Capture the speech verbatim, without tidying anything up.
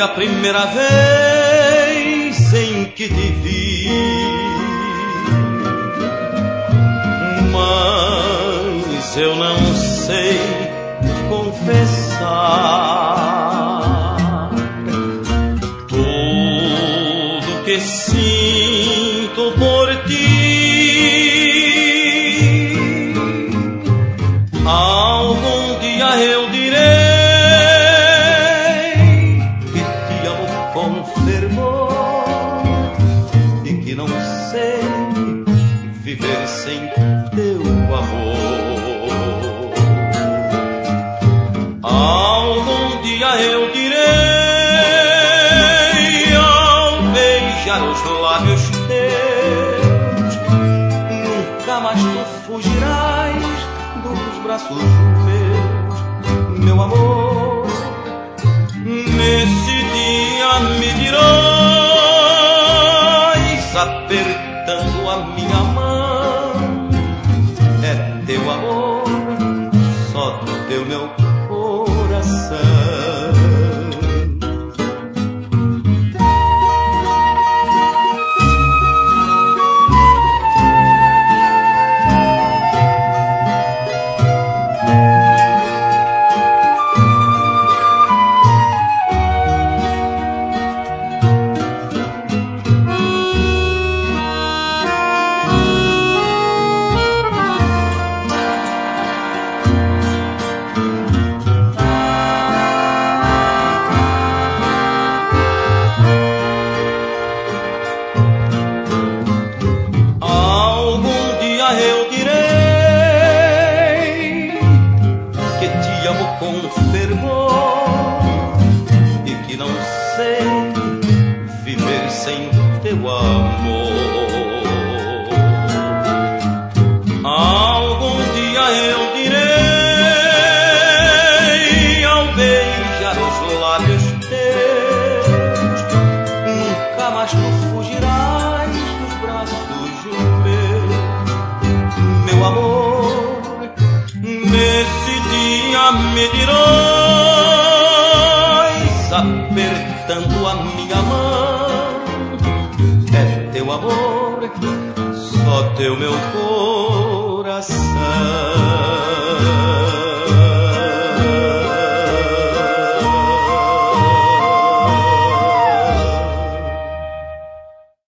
a primeira vez em que te vi, mas eu não sei confessar tudo que sinto por ti. Algum dia eu direi que te amo com fervor e que não sei viver sem teu amor. Algum dia eu direi ao beijar os lábios teus, nunca mais tu fugirás dos braços meus, meu amor. Nesse dia me dirás, apertando a minha mão, é teu amor, só teu meu coração. Me dirás, apertando a minha mão, é teu amor, só teu meu coração.